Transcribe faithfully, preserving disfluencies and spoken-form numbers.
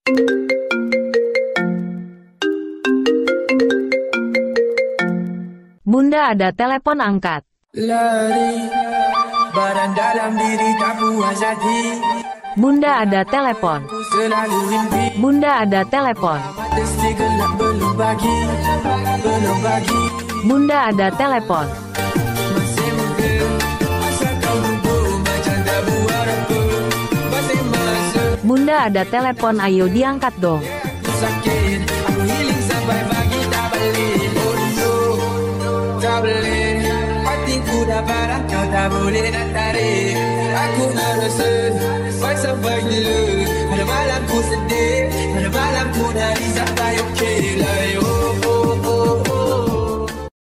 Bunda ada telepon, angkat. Lari, barang dalam diri tak puas hati. Bunda ada telepon. Selalu mimpi. Bunda ada telepon. Mata segelap belum pagi, belum pagi. Bunda ada telepon. Masih muda, asal kau lupa macam tak buat apa. Masih masa Bunda ada telepon, ayo diangkat dong. aku sakit, aku healing sampai pagi tak balik. Oh no, tak boleh. Hatiku dah parah, kau tak boleh nak tarik. Aku nak rasa, sampai sampai gila. Ada malam ku sedih, ada malam ku nangis sampai